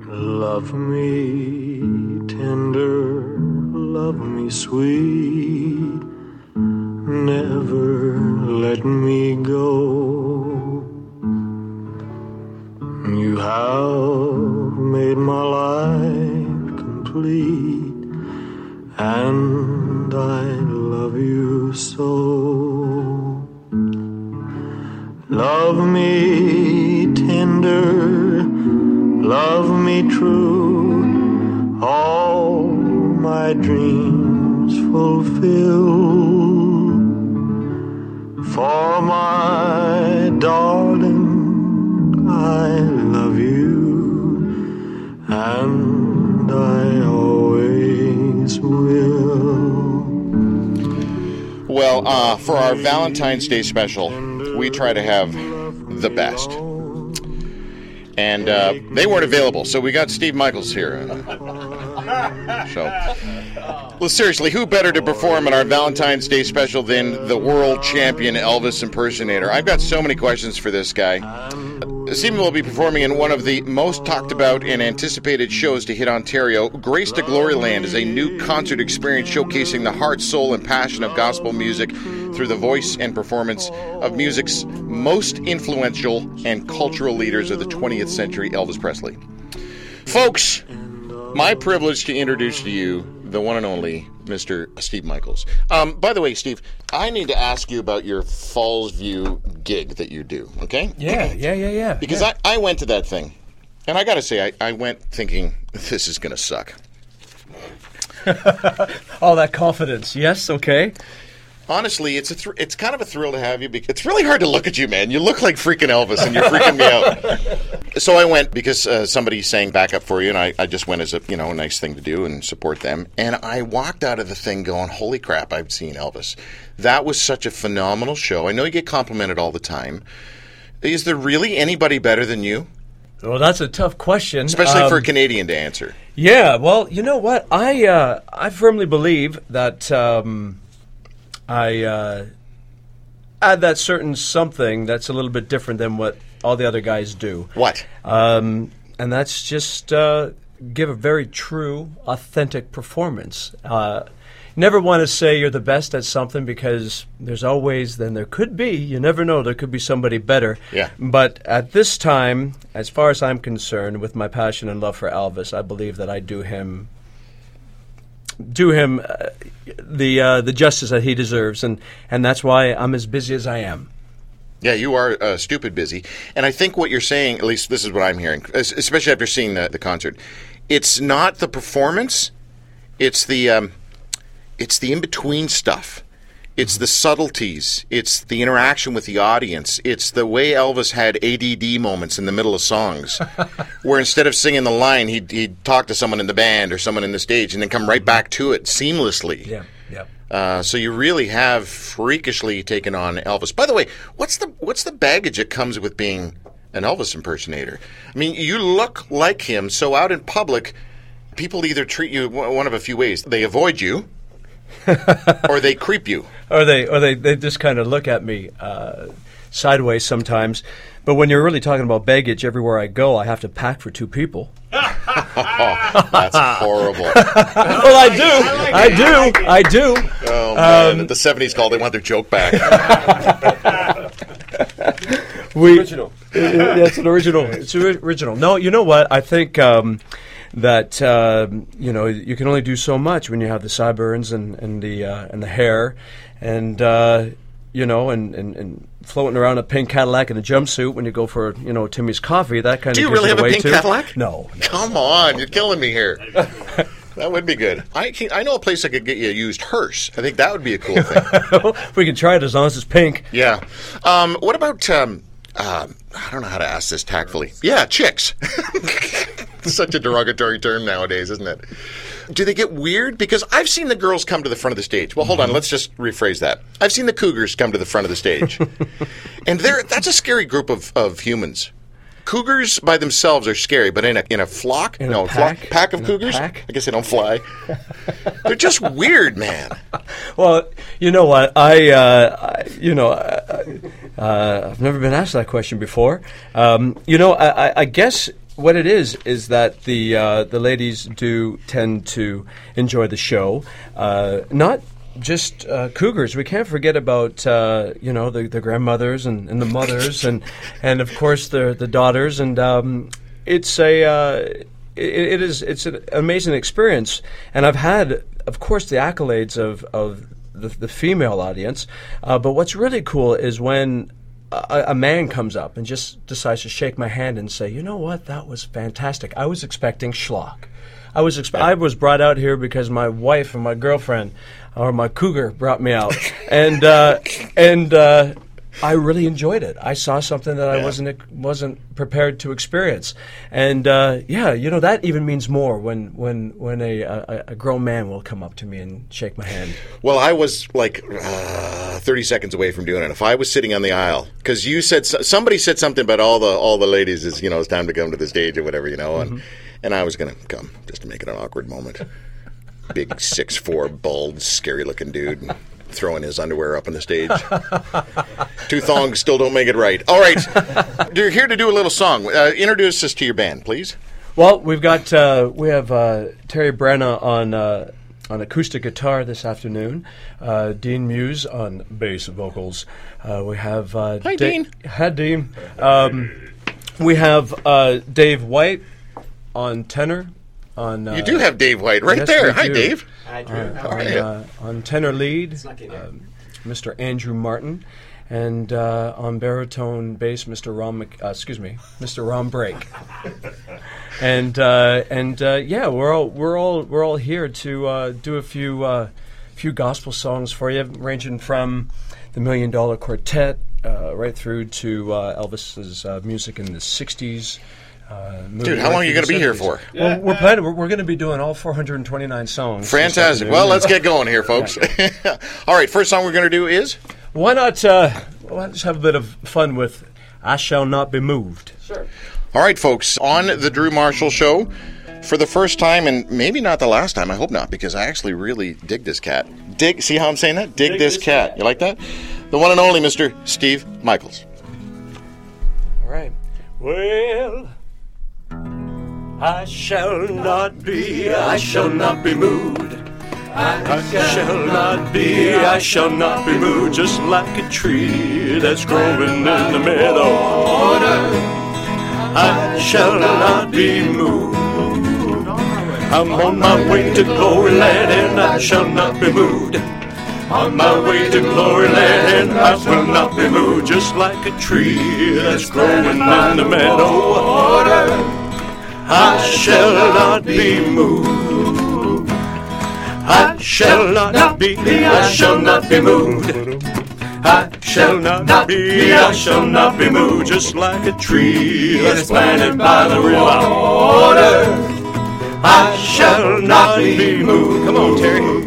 Love me tender, love me sweet, never let me go. You have made my life complete, and I love you so. Love me tender, love me true, all my dreams fulfill. For my darling, I love you, and I always will. Well, for our Valentine's Day special, we try to have the best. And they weren't available, so we got Steve Michaels here. Well, seriously, who better to perform in our Valentine's Day special than the world champion Elvis impersonator? I've got so many questions for this guy. Stephen will be performing in one of the most talked about and anticipated shows to hit Ontario. Grace to Gloryland is a new concert experience showcasing the heart, soul, and passion of gospel music through the voice and performance of music's most influential and cultural leaders of the 20th century, Elvis Presley. Folks, my privilege to introduce to you the one and only Mr. Steve Michaels. By the way, Steve, I need to ask you about your Falls View gig that you do, okay? Yeah. Because I went to that thing, and I got to say, I went thinking, this is going to suck. All that confidence. Yes, okay. Honestly, it's kind of a thrill to have you. Because it's really hard to look at you, man. You look like freaking Elvis, and you're freaking me out. So I went because somebody sang backup for you, and I just went as a nice thing to do and support them. And I walked out of the thing going, holy crap, I've seen Elvis. That was such a phenomenal show. I know you get complimented all the time. Is there really anybody better than you? Well, that's a tough question. Especially for a Canadian to answer. Yeah, well, you know what? I firmly believe that I add that certain something that's a little bit different than what all the other guys do. What? And that's just give a very true, authentic performance. Never want to say you're the best at something because there's always, then there could be, you never know, there could be somebody better. Yeah. But at this time, as far as I'm concerned, with my passion and love for Elvis, I believe that I do him the justice that he deserves, and that's why I'm as busy as I am. Yeah, you are stupid busy. And I think what you're saying, at least this is what I'm hearing, especially after seeing the concert, it's not the performance, it's the in-between stuff. It's the subtleties. It's the interaction with the audience. It's the way Elvis had ADD moments in the middle of songs, where instead of singing the line, he'd talk to someone in the band or someone in the stage and then come right back to it seamlessly. Yeah. So you really have freakishly taken on Elvis. By the way, what's the baggage that comes with being an Elvis impersonator? I mean, you look like him, so out in public, people either treat you one of a few ways. They avoid you, or they creep you. Or they just kind of look at me sideways sometimes. But when you're really talking about baggage, everywhere I go, I have to pack for two people. That's horrible. Well, I do. Oh, man. At the 70s call, they want their joke back. Original. It's an original. It's original. No, you know what? I think that you can only do so much when you have the sideburns and the hair, and floating around a pink Cadillac in a jumpsuit when you go for Timmy's coffee. That kind of. Do you really have a pink Cadillac? No. Come on, you're killing me here. That would be good. I know a place that could get you a used hearse. I think that would be a cool thing. We can try it as long as it's pink. Yeah. What about? I don't know how to ask this tactfully. Yeah, chicks. Such a derogatory term nowadays, isn't it? Do they get weird? Because I've seen the girls come to the front of the stage. Well, hold on. Let's just rephrase that. I've seen the cougars come to the front of the stage. And that's a scary group of humans. Cougars by themselves are scary, but in a flock? Pack of cougars? Pack? I guess they don't fly. They're just weird, man. Well, you know what? I've never been asked that question before. I guess what it is that the ladies do tend to enjoy the show, not just cougars. We can't forget about the grandmothers and the mothers and of course the daughters, and it's an amazing experience. And I've had, of course, the accolades of the female audience, but what's really cool is when a man comes up and just decides to shake my hand and say, you know what, that was fantastic. I was expecting schlock. I was brought out here because my wife and my girlfriend, or my cougar, brought me out, and I really enjoyed it. I saw something that I wasn't prepared to experience, and that even means more when a grown man will come up to me and shake my hand. Well, I was like 30 seconds away from doing it. If I was sitting on the aisle, because somebody said something about all the ladies is it's time to come to the stage or whatever, and I was going to come just to make it an awkward moment. Big 6'4", bald, scary-looking dude throwing his underwear up on the stage. Two thongs still don't make it right. All right, you're here to do a little song. Introduce us to your band, please. Well, we have Terry Brenna on acoustic guitar this afternoon. Dean Muse on bass vocals. We have Hi, Dean. Hi, Dean. We have Dave White on tenor. You do have Dave White right yes, there. Hi, Dave. Hi, Drew. How are you? On tenor lead, Mr. Andrew Martin, and on baritone bass, Mr. Ron Brake. and we're all here to do a few gospel songs for you, ranging from the $1 Million Quartet right through to Elvis's music in the '60s. Dude, how long are you going to be here for? Well, we're going to be doing all 429 songs. Fantastic. Well, let's get going here, folks. All right, first song we're going to do is? Why not let's have a bit of fun with I Shall Not Be Moved. Sure. All right, folks, on the Drew Marshall Show, for the first time, and maybe not the last time, I hope not, because I actually really dig this cat. See how I'm saying that? Dig this cat. You like that? The one and only Mr. Steve Michaels. All right. Well, I shall not be moved. I shall not be moved, just like a tree that's growing in the meadow. I shall not be moved. I'm on my way to glory land, and I shall not be moved. On my way to glory land, I will not be moved, just like a tree that's growing in the meadow. I shall not be moved. I shall not be moved. I shall not be, I shall not be moved, just like a tree that's planted by the river. I shall not be moved. Come on, Terry.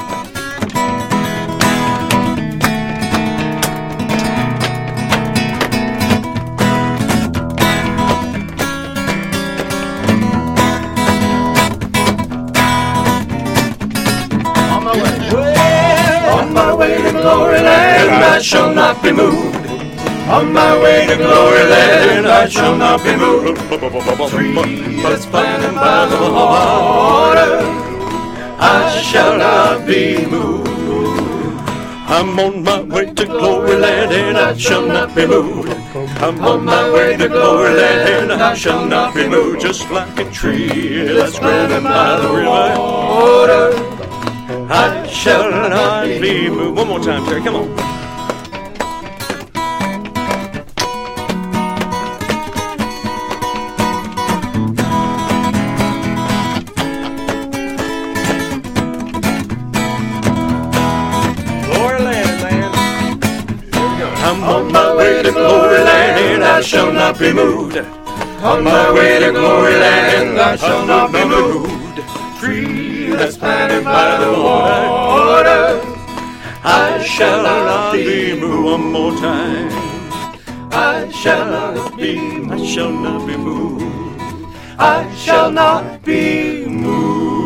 I shall not be moved. On my way to glory land, I shall not be moved. Tree that's planted by the water, I shall not be moved. I'm on my way to glory land, and I shall not be moved. I'm on my way to glory land, and I shall not be moved, just like a tree that's growing by the river. I shall not be moved. One more time, Terry, come on. I shall not be moved. On my way to glory land, I shall not be moved. Tree that's planted by the water, I shall not be moved. One more time. I shall not be moved. I shall not be moved. I shall not be moved.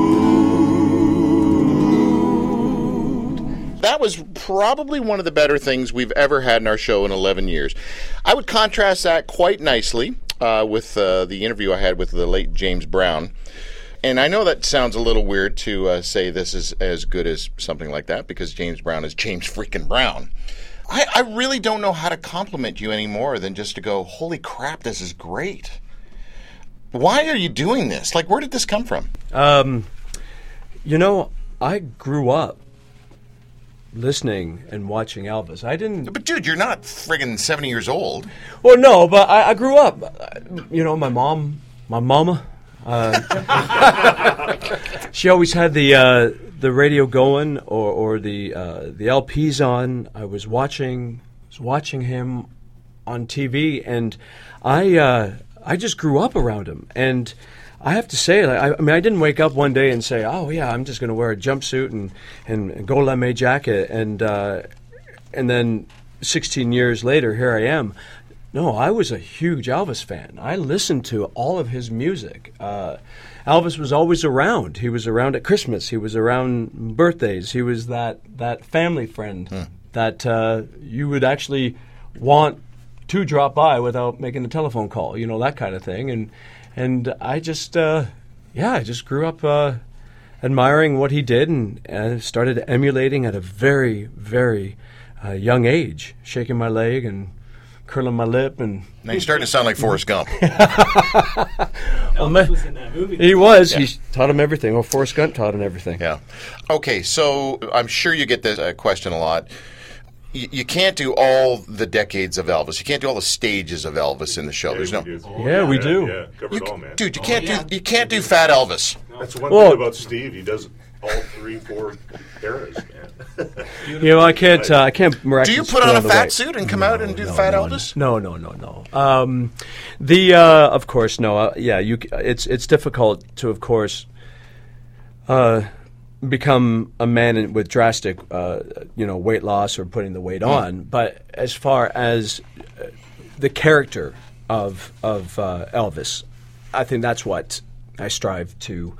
That was probably one of the better things we've ever had in our show in 11 years. I would contrast that quite nicely with the interview I had with the late James Brown. And I know that sounds a little weird to say this is as good as something like that, because James Brown is James freaking Brown. I really don't know how to compliment you any more than just to go, holy crap, this is great. Why are you doing this? Like, where did this come from? You know, I grew up listening and watching Elvis. I didn't... But, dude, you're not friggin' 70 years old. Well, no, but I grew up. You know, my mama, she always had the radio going or the LPs on. I was watching him on TV, and I just grew up around him. And I have to say, I mean, I didn't wake up one day and say, "Oh yeah, I'm just going to wear a jumpsuit and gold lame jacket," and then 16 years later, here I am. No, I was a huge Elvis fan. I listened to all of his music. Elvis was always around. He was around at Christmas. He was around birthdays. He was that family friend that you would actually want to drop by without making a telephone call. You know, that kind of thing. And I just, I just grew up admiring what he did and started emulating at a very, very young age, shaking my leg and curling my lip. And now you're starting to sound like Forrest Gump. Elvis was in that movie. He was. Yeah. He taught him everything. Or Forrest Gump taught him everything. Yeah. Okay, so I'm sure you get this question a lot. You can't do all the decades of Elvis. You can't do all the stages of Elvis in the show. There's no. We do. Yeah, cover it all, man. Dude, you can't do Fat Elvis. That's one thing about Steve. He does all 3-4 eras, man. You know, I can't miraculously. Do you put on a fat suit and come out and do the Fat Elvis? No. Of course, no. It's difficult to, of course, become a man with drastic, weight loss or putting the weight on. But as far as the character of Elvis, I think that's what I strive to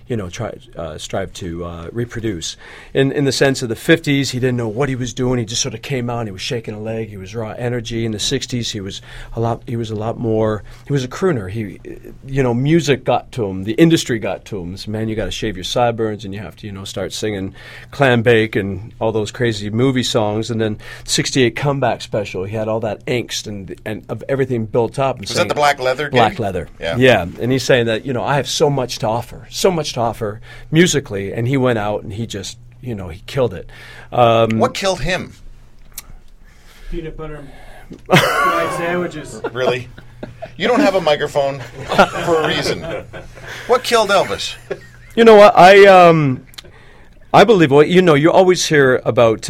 reproduce. In the sense of the 50s, he didn't know what he was doing. He just sort of came out and he was shaking a leg. He was raw energy. In the 60s, he was a lot more. He was a crooner. Music got to him. The industry got to him. So, man, you got to shave your sideburns and you have to, start singing Clam Bake and all those crazy movie songs. And then 68 comeback special, he had all that angst and of everything built up. Was that the black leather? Black leather. Yeah. And he's saying that, I have so much to offer musically, and he went out and he just, he killed it. What killed him? Peanut butter and fried sandwiches. Really? You don't have a microphone for a reason. What killed Elvis? You know what? I believe you always hear about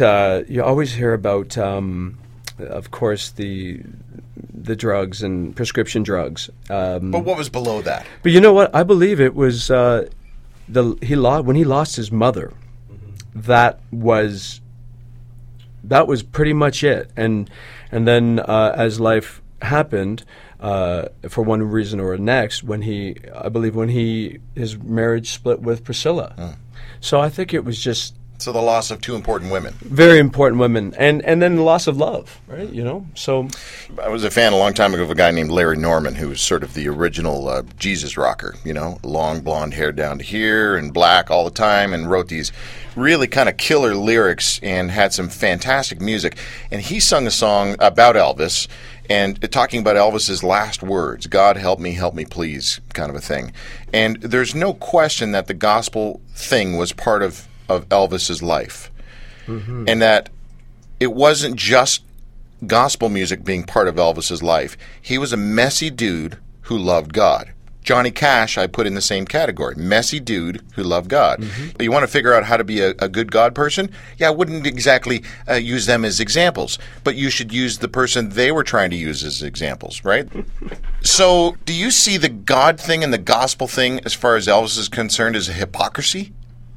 of course the drugs and prescription drugs. But what was below that? But you know what? I believe it was when he lost his mother. That was pretty much it. And then as life happened, for one reason or next, when his marriage split with Priscilla. So I think it was just. So the loss of two important women. Very important women. And then the loss of love, right? So I was a fan a long time ago of a guy named Larry Norman, who was sort of the original Jesus rocker, long blonde hair down to here and black all the time, and wrote these really kind of killer lyrics and had some fantastic music. And he sung a song about Elvis and talking about Elvis's last words, God help me, please, kind of a thing. And there's no question that the gospel thing was part of Elvis's life, and that it wasn't just gospel music being part of Elvis's life. He was a messy dude who loved God. Johnny Cash, I put in the same category. Messy dude who loved God. You want to figure out how to be a good God person? Yeah, I wouldn't exactly use them as examples, but you should use the person they were trying to use as examples, right? So do you see the God thing and the gospel thing, as far as Elvis is concerned, as a hypocrisy?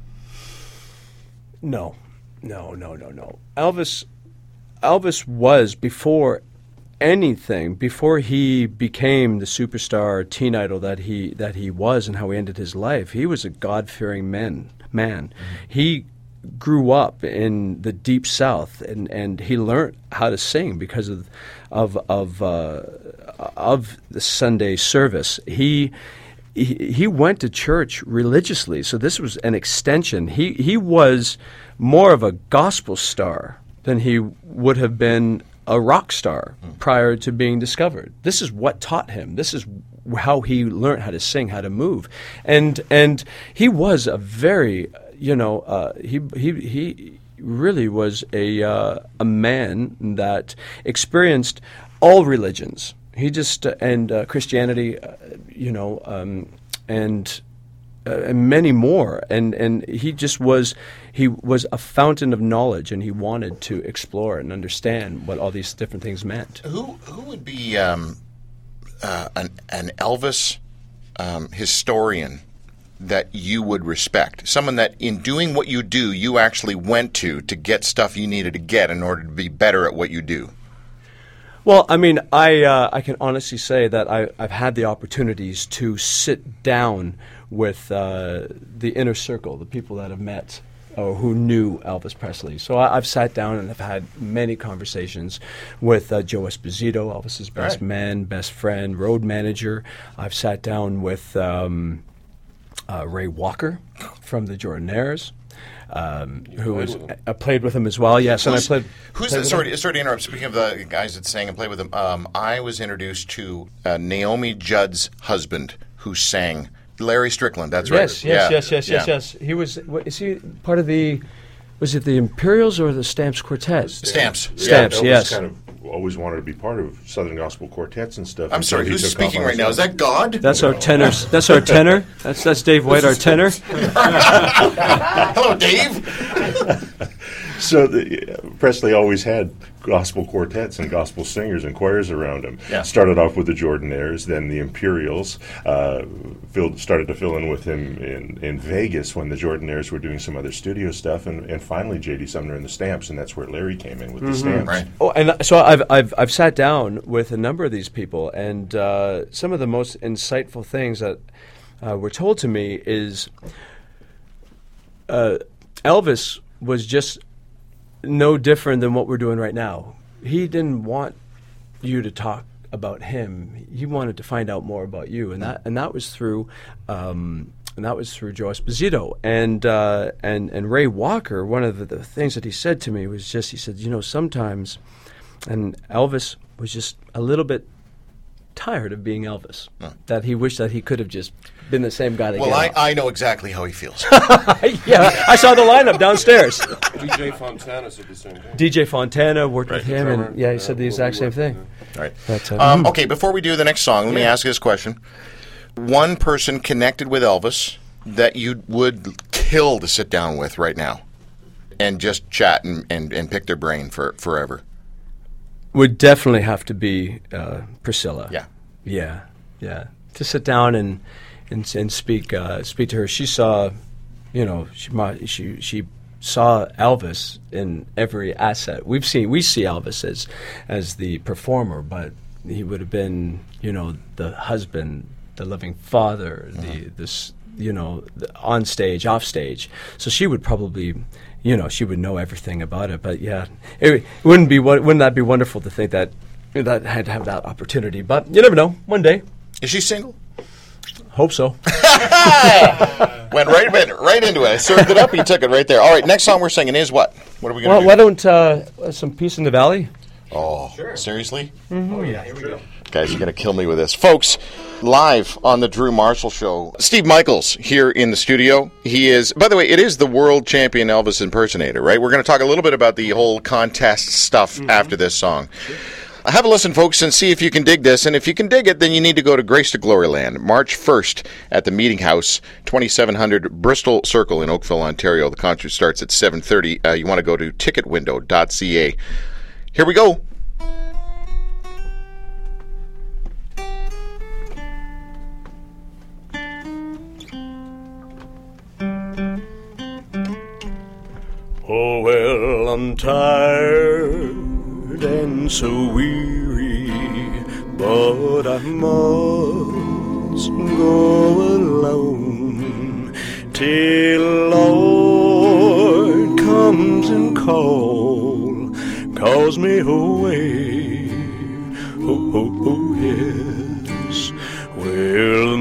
No. Elvis was, before anything, before he became the superstar teen idol that he was and how he ended his life, he was a God-fearing man. He grew up in the Deep South, and he learned how to sing because of the Sunday service. He went to church religiously, so this was an extension. He was more of a gospel star than he would have been a rock star prior to being discovered. This is what taught him. This is how he learned how to sing, how to move, and he was a very he really was a man that experienced all religions. He just and Christianity, and many more, and he just was a fountain of knowledge, and he wanted to explore and understand what all these different things meant. Who would be an Elvis historian that you would respect? Someone that in doing what you do, you actually went to get stuff you needed to get in order to be better at what you do. Well, I mean, I can honestly say that I've had the opportunities to sit down with the inner circle, the people that I've met or who knew Elvis Presley. So I've sat down and have had many conversations with Joe Esposito, Elvis's best man, best friend, road manager. I've sat down with Ray Walker from the Jordanaires. Who was played with him as well? Yes, and I played. Sorry to interrupt. Speaking of the guys that sang and played with him, I was introduced to Naomi Judd's husband, who sang. Larry Strickland. That's right. Yes. He was. Is he part of the? Was it the Imperials or the Stamps Quartet? Stamps. Elvis Yes. kind of always wanted to be part of Southern Gospel quartets and stuff. I'm sorry. Who's speaking right now? Is that God? That's our tenor. That's our tenor. That's Dave White, our tenor. Hello, Dave. So Presley always had gospel quartets and gospel singers and choirs around him. Yeah. Started off with the Jordanaires, then the Imperials. Started to fill in with him in Vegas when the Jordanaires were doing some other studio stuff, and finally J.D. Sumner and the Stamps, and that's where Larry came in with the Stamps. Right. Oh, and so I've sat down with a number of these people, and some of the most insightful things that were told to me is Elvis was just no different than what we're doing right now. He didn't want you to talk about him. He wanted to find out more about you, and that was through Joe Esposito and Ray Walker. One of the things that he said to me was just, he said, sometimes, and Elvis was just a little bit tired of being Elvis. That he wished that he could have just been the same guy. Well, I know exactly how he feels. Yeah, I saw the lineup downstairs. DJ Fontana said the same thing. DJ Fontana worked with him, Drummer, and he said the exact same thing. All right. But, okay, before we do the next song, let me ask you this question. One person connected with Elvis that you would kill to sit down with right now and just chat and pick their brain for forever. Would definitely have to be Priscilla. Yeah. To sit down and speak to her. She saw, she saw Elvis in every asset. We see Elvis as the performer, but he would have been, the husband, the loving father, the on stage, off stage. So she would probably, she would know everything about it. But yeah, wouldn't that be wonderful to think that had to have that opportunity? But you never know. One day. Is she single? Hope so. Went right into it. I served it up. He took it right there. All right, next song we're singing is what? What are we going to do? Why don't some Peace in the Valley? Oh, sure. Seriously? Mm-hmm. Oh, yeah, here we go. Guys, you're going to kill me with this. Folks, live on the Drew Marshall Show, Steve Michaels here in the studio. He is, by the way, it is the world champion Elvis impersonator, right? We're going to talk a little bit about the whole contest stuff after this song. Sure. Have a listen, folks, and see if you can dig this. And if you can dig it, then you need to go to Grace to Gloryland, March 1st at the Meeting House, 2700 Bristol Circle in Oakville, Ontario. The concert starts at 7:30. You want to go to ticketwindow.ca. Here we go. Oh, well, I'm tired and so weary, but I must go alone till Lord comes and calls me away. Oh, oh, oh, yes. Well, the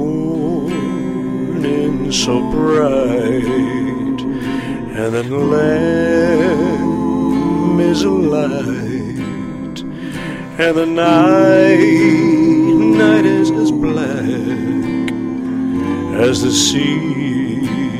morning's so bright, and the lamb is a light, and the night is as black as the sea.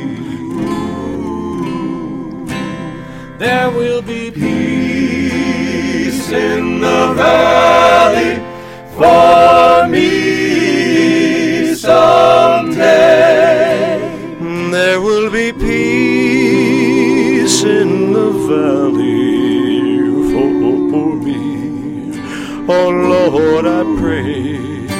There will be peace in the valley for me someday. There will be peace in the valley for me. Oh Lord, I pray.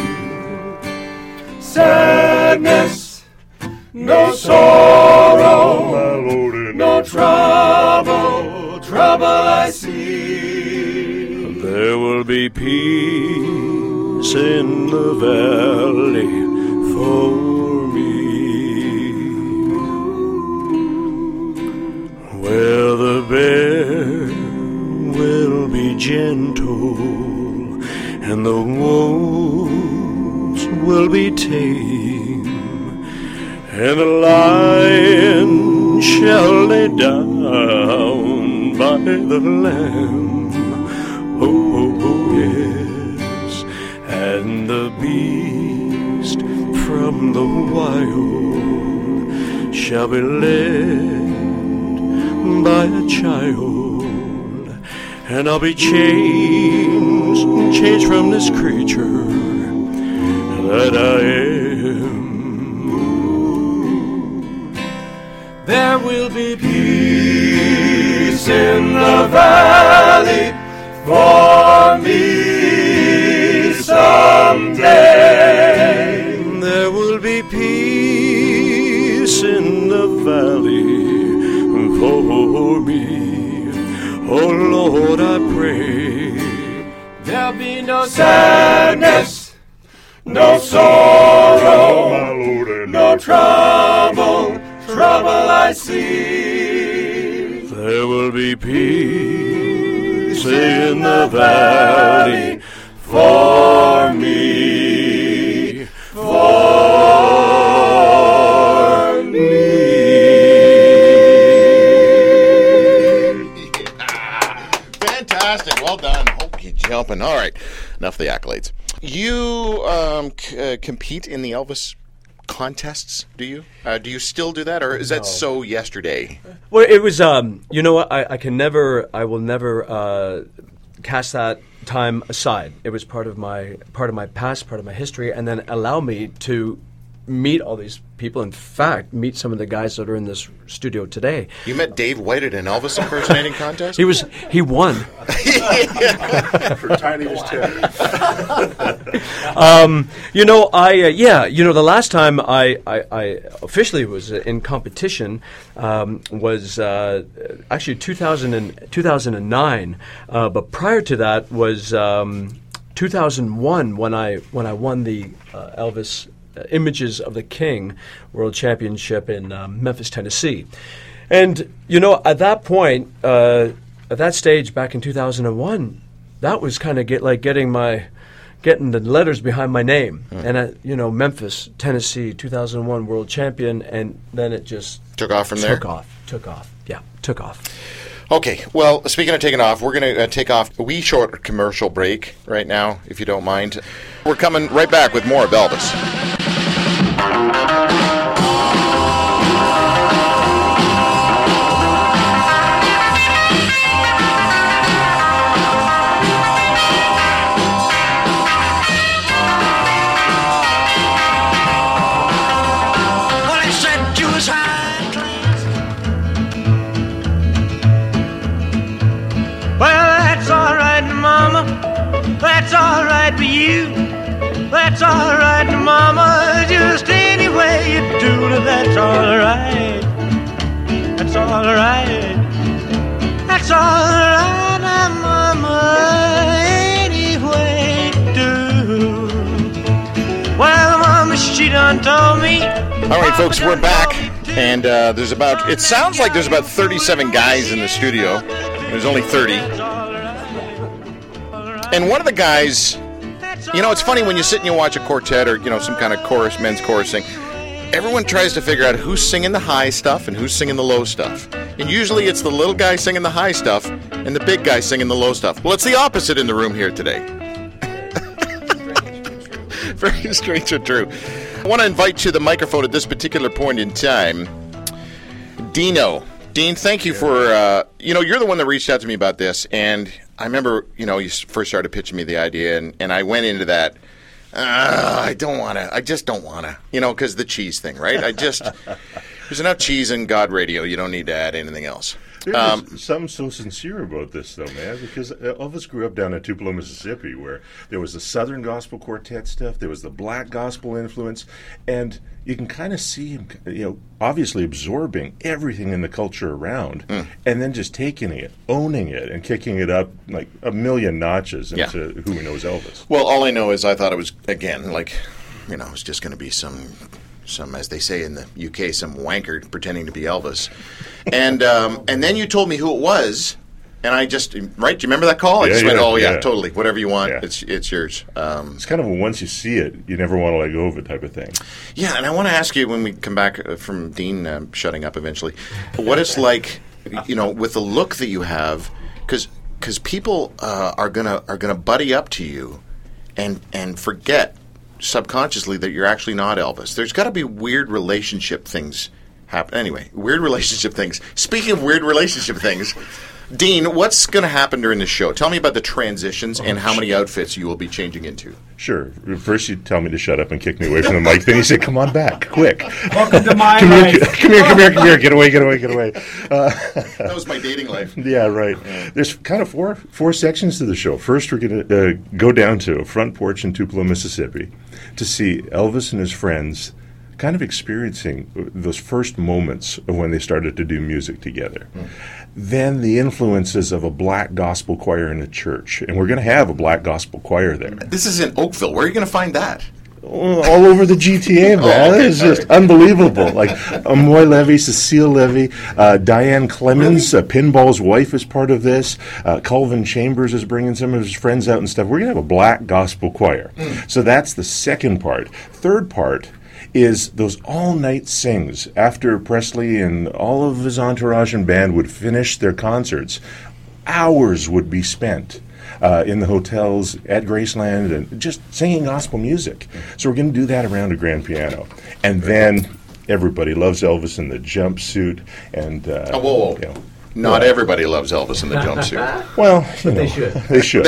Sadness, no sorrow, no trouble I see. There will be peace in the valley for me, where the bear will be gentle and the wolves will be tame, and the lion shall lay down by the lamb. Oh, oh, oh, yes. And the beast from the wild shall be led by a child, and I'll be changed from this creature that I am. There will be peace in the valley for me someday. There will be peace in the valley for me. Oh Lord, I pray. There'll be no sadness, no sorrow, no trouble I see. There will be peace in the valley for me, for me. Fantastic. Well done. Hokey jumping. All right. Enough of the accolades. You compete in the Elvis contests, do you? Do you still do that, or is that so yesterday? Well, it was, you know what, I will never cast that time aside. It was part of my past, part of my history, and then allow me to meet all these people. In fact, meet some of the guys that are in this studio today. You met Dave White at an Elvis impersonating contest? He won. For tiniest tip. The last time I officially was in competition was actually 2009. But prior to that was 2001 when I won the Elvis Images of the King World Championship in Memphis, Tennessee. And, at that point, at that stage back in 2001, that was kind of getting the letters behind my name. And, Memphis, Tennessee, 2001 World Champion, and then it just took off from there? Took off. Okay, well, speaking of taking off, we're going to take off a wee short commercial break right now, if you don't mind. We're coming right back with more of Elvis. That's all right for you. That's all right, Mama. Just any way you do it, that's all right. That's all right. That's all right, Mama. Any way you do. Well, Mama, she done told me. All right, folks, we're back. And it sounds like there's about 37 guys in the studio. There's only 30. And one of the guys, it's funny when you sit and you watch a quartet or, some kind of chorus, men's chorus thing. Everyone tries to figure out who's singing the high stuff and who's singing the low stuff. And usually it's the little guy singing the high stuff and the big guy singing the low stuff. Well, it's the opposite in the room here today. Very strange but true. I want to invite to the microphone at this particular point in time, Dino. Dean, thank you for, you're the one that reached out to me about this. And I remember, you first started pitching me the idea, and I went into that. I just don't want to, because the cheese thing, right? There's enough cheese in God Radio. You don't need to add anything else. There's something so sincere about this, though, man, because Elvis grew up down in Tupelo, Mississippi, where there was the Southern Gospel Quartet stuff, there was the black gospel influence, and you can kind of see him, obviously absorbing everything in the culture around, and then just taking it, owning it, and kicking it up like a million notches into who we know as Elvis. Well, all I know is I thought it was, again, it was just going to be some, as they say in the UK, some wanker pretending to be Elvis. And then you told me who it was, and I just, right, do you remember that call? I just went, totally, whatever you want, it's yours. It's kind of a once you see it, you never want to let go of it type of thing. Yeah, and I want to ask you when we come back from Dean shutting up eventually, what it's like, with the look that you have, because people are gonna buddy up to you and forget subconsciously that you're actually not Elvis. There's got to be weird relationship things happen. Anyway, weird relationship things. Speaking of weird relationship things, Dean, what's going to happen during the show? Tell me about the transitions and how many outfits you will be changing into. Sure. First you tell me to shut up and kick me away from the mic. Then you say, come on back, quick. Welcome to my life. Come here. Get away. That was my dating life. Yeah, right. There's kind of four sections to the show. First, we're going to go down to a front porch in Tupelo, Mississippi to see Elvis and his friends kind of experiencing those first moments of when they started to do music together. Then the influences of a black gospel choir in a church. And we're going to have a black gospel choir there. This is in Oakville. Where are you going to find that? All over the GTA, man. It's just unbelievable. Like Amoy Levy, Cecile Levy, Diane Clemens, Pinball's wife is part of this. Calvin Chambers is bringing some of his friends out and stuff. We're going to have a black gospel choir. So that's the second part. Third part is those all-night sings after Presley and all of his entourage and band would finish their concerts. Hours would be spent in the hotels at Graceland and just singing gospel music. So we're going to do that around a grand piano. And then everybody loves Elvis in the jumpsuit. And whoa. Not everybody loves Elvis in the jumpsuit. Well, they should. They should.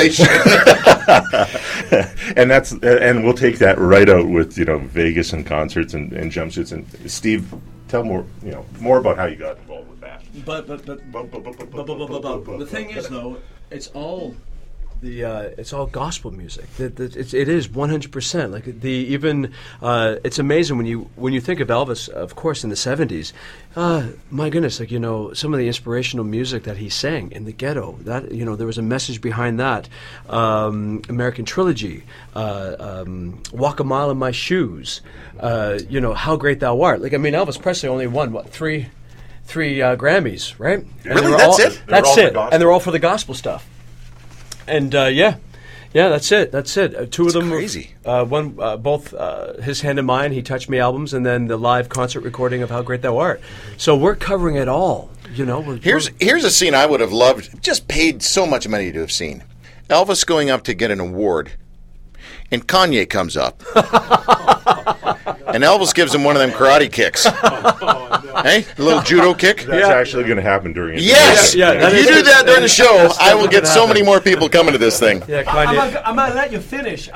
And we'll take that right out with Vegas and concerts and jumpsuits. And Steve, tell more about how you got involved with that. But the thing is, though, it's all gospel music. It is 100%. Like it's amazing when you think of Elvis, of course, in the 70s. My goodness, some of the inspirational music that he sang in the ghetto. That there was a message behind that. American Trilogy, Walk a Mile in My Shoes. How Great Thou Art. Elvis Presley only won three Grammys, right? Really, that's it. That's it, and they're all for the gospel stuff. And that's it. Two of them, crazy. Both His Hand in Mine, He Touched Me albums, and then the live concert recording of How Great Thou Art. So we're covering it all. Here's a scene I would have loved, just paid so much money to have seen. Elvis going up to get an award, and Kanye comes up, and Elvis gives him one of them karate kicks. Hey, a little judo kick. That's actually going to happen during it. Yes, if you do that during the show, I will get so many more people coming to this thing. Yeah, I'm going to let you finish.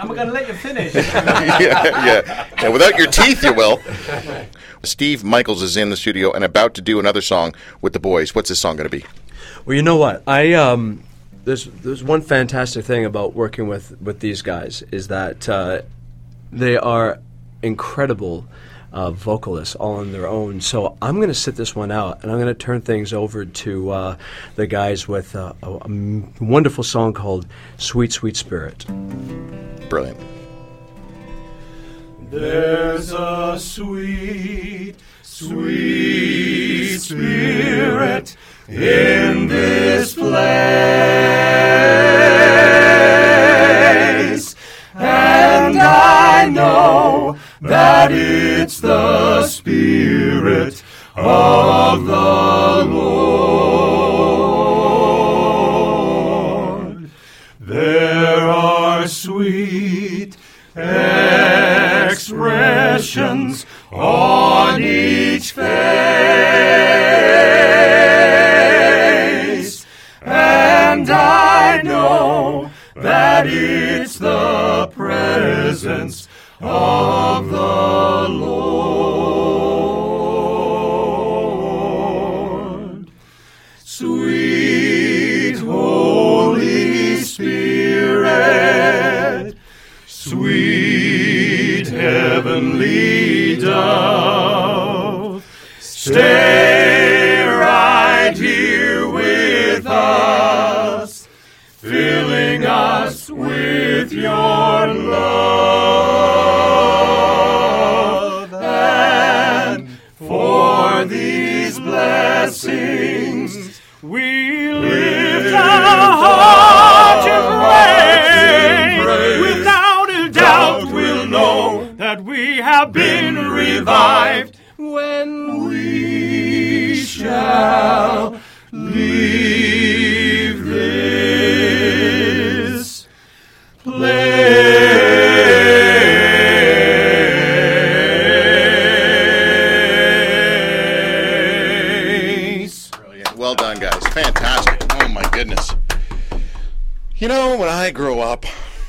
Yeah. Without your teeth, you will. Steve Michaels is in the studio and about to do another song with the boys. What's this song going to be? Well, you know what? There's one fantastic thing about working with these guys is that they are incredible vocalists all on their own. So I'm going to sit this one out, and I'm going to turn things over to the guys with a wonderful song called Sweet, Sweet Spirit. Brilliant. There's a sweet, sweet spirit in this place, and I know that it's the Spirit of the Lord. There are sweet expressions on each face, and I know that it's the presence of the Lord. Sweet Holy Spirit, sweet heavenly dove, stay right here with us, filling us with your love. And for these blessings, we lift our hearts and pray. Without a doubt, we'll know that we have been revived when we shall leave this place. Brilliant. Well done, guys. Fantastic. Oh, my goodness. You know, when I grow up,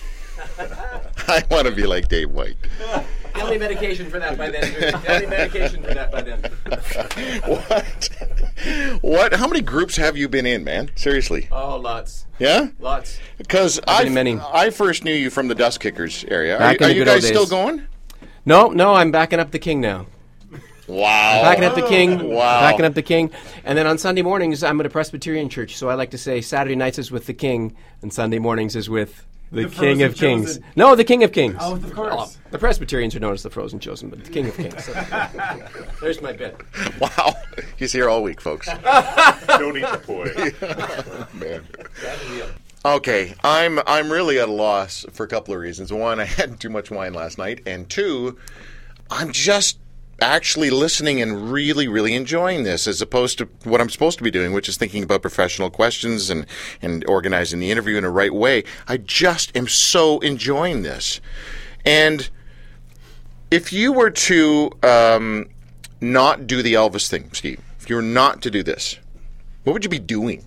I want to be like Dave White. The only medication for that by then. The only medication for that by then. What? How many groups have you been in, man? Seriously. Oh, lots. Yeah? Lots. Because many. I first knew you from the Dust Kickers area. Back in Are the you good old guys still days. going? No, I'm backing up the King now. Wow. Backing up the King. Wow. Backing up the King. And then on Sunday mornings, I'm at a Presbyterian church, so I like to say Saturday nights is with the King, and Sunday mornings is with the King of Frozen Kings. Chosen. No, the King of Kings. Oh, of course. The Presbyterians are known as the Frozen Chosen, but the King of Kings. So. There's my bit. Wow. He's here all week, folks. Don't eat the poi. Man. Okay, I'm really at a loss for a couple of reasons. One, I had too much wine last night, and two, I'm just actually listening and really, really enjoying this as opposed to what I'm supposed to be doing, which is thinking about professional questions and organizing the interview in the right way. I just am so enjoying this. And if you were to not do the Elvis thing, Steve, if you were not to do this, what would you be doing?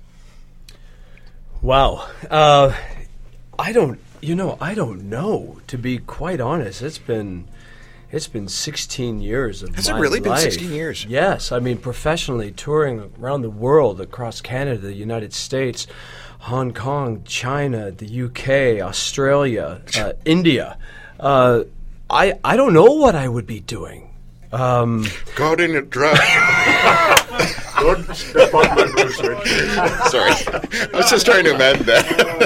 Wow. I don't know, to be quite honest. It's been 16 years of Has it my really been life. 16 years? Yes. I mean, professionally touring around the world, across Canada, the United States, Hong Kong, China, the UK, Australia, India. I don't know what I would be doing. Caught in a trap. Don't step on my rooster. Sorry. I was just trying to imagine that.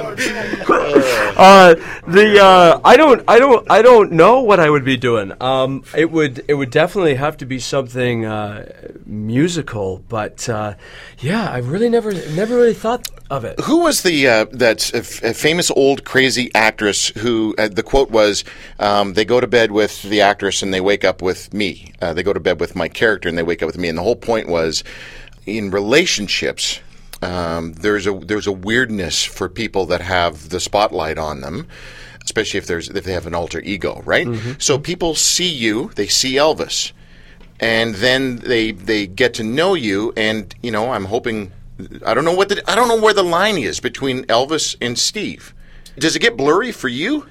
I don't know what I would be doing. It would definitely have to be something musical, but yeah, I really never really thought of it. Who was that famous old crazy actress who the quote was, they go to bed with the actress and they wake up with me. They go to bed with my character and they wake up with me. And the whole point was, in relationships, there's a weirdness for people that have the spotlight on them, especially if they have an alter ego, right? Mm-hmm. So people see you, they see Elvis, and then they get to know you, and I'm hoping. I don't know where the line is between Elvis and Steve. Does it get blurry for you?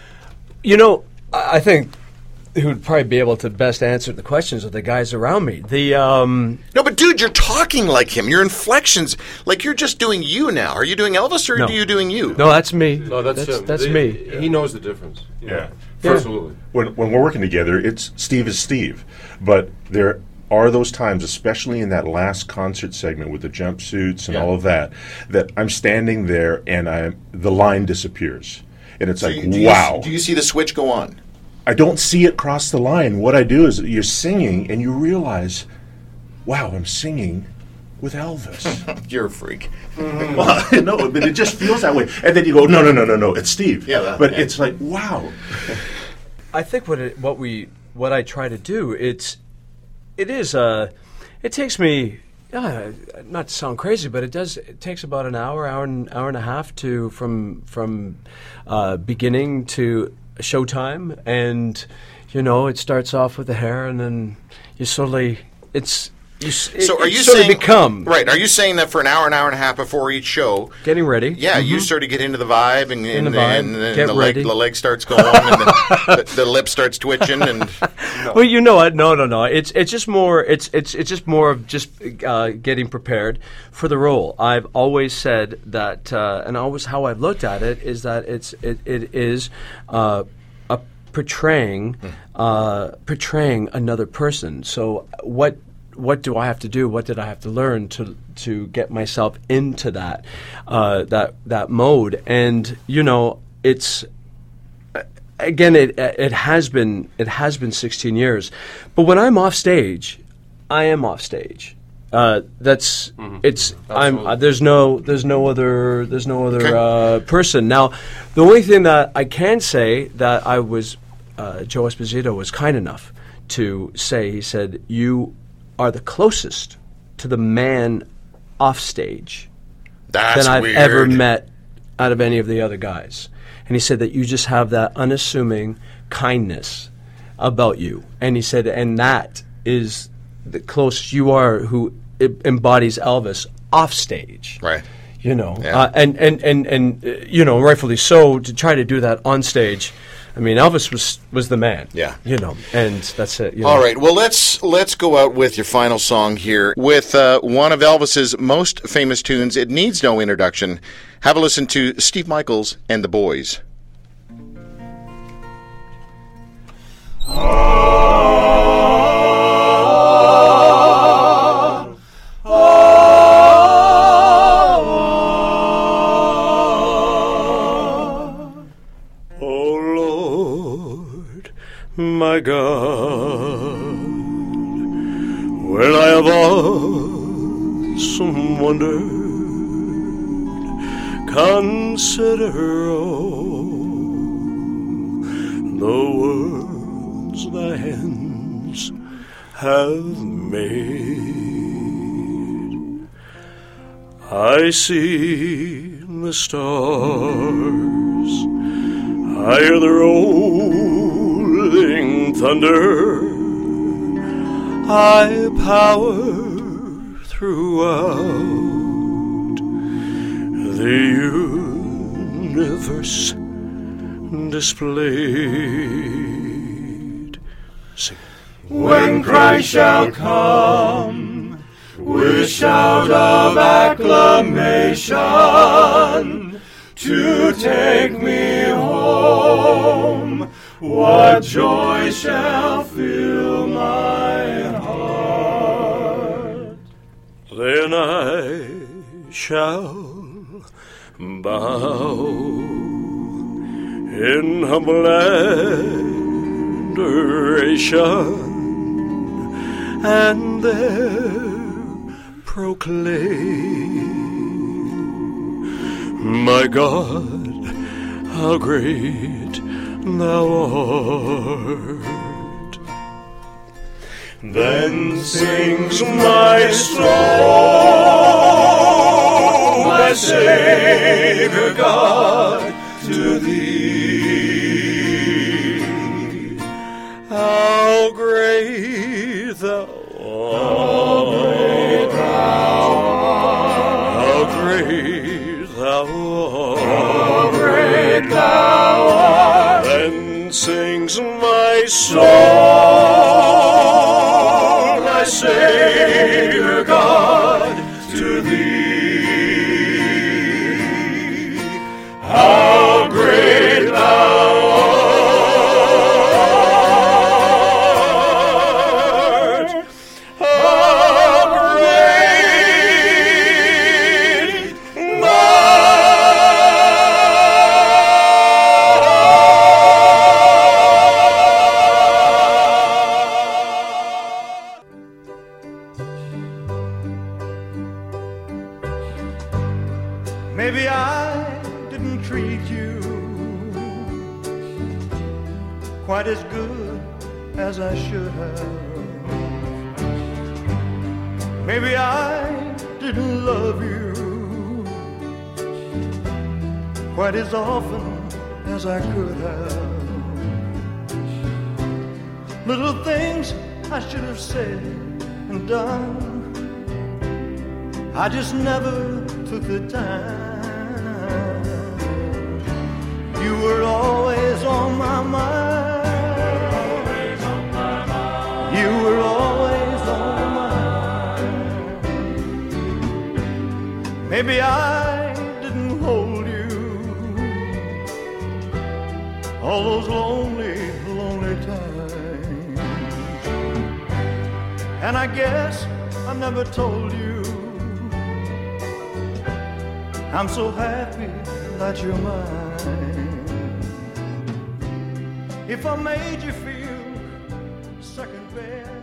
I think who would probably be able to best answer the questions are the guys around me. No, but dude, you're talking like him. Your inflections, like you're just doing you now. Are you doing Elvis or are you doing you? No, that's me. No, that's him. That's me. He knows the difference. Yeah. Absolutely. When we're working together, it's Steve is Steve. But there are those times, especially in that last concert segment with the jumpsuits and all of that I'm standing there and the line disappears. And it's So like, do wow. Do you see the switch go on? I don't see it cross the line. What I do is you're singing and you realize, wow, I'm singing with Elvis. You're a freak. Well, no, but it just feels that way. And then you go, no, it's Steve. Yeah, but it's like, wow. I think what I try to do, it takes me, not to sound crazy, but it takes about an hour and a half from beginning to showtime, and it starts off with the hair, and then you slowly So are you sort of saying become right? Are you saying that for an hour and a half before each show, getting ready? Yeah, you sort of get into the vibe, and Get the ready. leg starts going, and the lip starts twitching, and Well, you know what? No. It's just more. It's just more of just getting prepared for the role. I've always said that, and always how I've looked at it is that it is portraying another person. So what do I have to do? What did I have to learn to get myself into that mode? And it's. Again, it has been 16 years, but when I'm off stage, I am off stage. That's it's. There's no other person. Now, the only thing that I can say that I was Joe Esposito was kind enough to say. He said, "You are the closest to the man off stage that's than I've weird. ever met out of any of the other guys." And he said that you just have that unassuming kindness about you. And he said, and that is the closest you are who embodies Elvis off stage. Right. Yeah. And rightfully so, to try to do that on stage. I mean, Elvis was the man. Yeah. And that's it. All right. Well, let's go out with your final song here with one of Elvis's most famous tunes. It needs no introduction. Have a listen to Steve Michaels and the Boys. Oh Lord, my God, when I have awesome wondered, consider all the worlds thy hands have made. I see the stars, I hear the rolling thunder, I power throughout the universe displayed. Sing. When Christ shall come with shout of acclamation to take me home, what joy shall fill my heart? Then I shall bow in humble adoration, and there proclaim, my God, how great thou art. Then sings my soul, my Savior God, to thee. How great thou art. How great thou art. How great thou art. Then sings my soul, my Savior God, to thee. How great thou art. How great thou as I should have. Maybe I didn't love you quite as often as I could have. Little things I should have said and done, I just never took the time. You were always on my mind. You were always on my mind. Maybe I didn't hold you all those lonely, lonely times. And I guess I never told you I'm so happy that you're mine. If I made you feel second best,